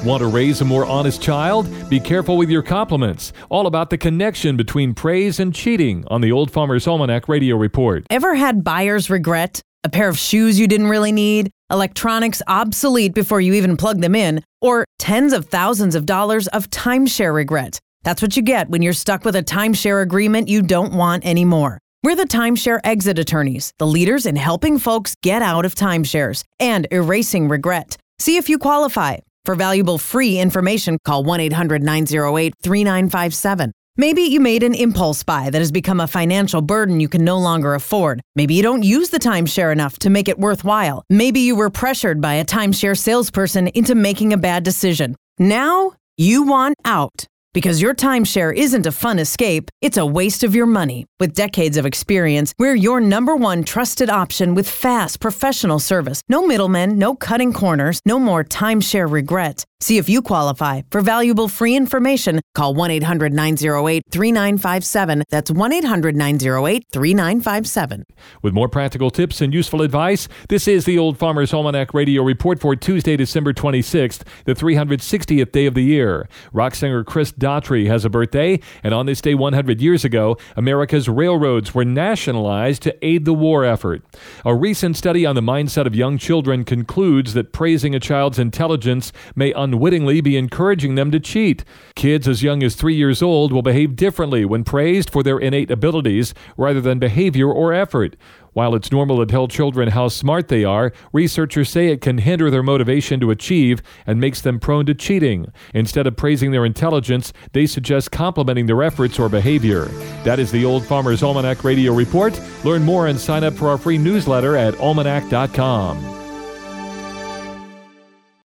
Want to raise a more honest child? Be careful with your compliments. All about the connection between praise and cheating on the Old Farmer's Almanac Radio Report. Ever had buyer's regret? A pair of shoes you didn't really need? Electronics obsolete before you even plug them in? Or tens of thousands of dollars of timeshare regret? That's what you get when you're stuck with a timeshare agreement you don't want anymore. We're the Timeshare Exit Attorneys, the leaders in helping folks get out of timeshares and erasing regret. See if you qualify. For valuable free information, call 1-800-908-3957. Maybe you made an impulse buy that has become a financial burden you can no longer afford. Maybe you don't use the timeshare enough to make it worthwhile. Maybe you were pressured by a timeshare salesperson into making a bad decision. Now you want out. Because your timeshare isn't a fun escape, it's a waste of your money. With decades of experience, we're your #1 trusted option with fast, professional service. No middlemen, no cutting corners, no more timeshare regret. See if you qualify. For valuable free information, call 1-800-908-3957. That's 1-800-908-3957. With more practical tips and useful advice, this is the Old Farmer's Almanac Radio Report for Tuesday, December 26th, the 360th day of the year. Rock singer Chris Daughtry has a birthday, and on this day 100 years ago, America's railroads were nationalized to aid the war effort. A recent study on the mindset of young children concludes that praising a child's intelligence may unwittingly be encouraging them to cheat. Kids as young as 3 years old will behave differently when praised for their innate abilities rather than behavior or effort. While it's normal to tell children how smart they are, researchers say it can hinder their motivation to achieve and makes them prone to cheating. Instead of praising their intelligence, they suggest complimenting their efforts or behavior. That is the Old Farmer's Almanac Radio Report. Learn more and sign up for our free newsletter at almanac.com.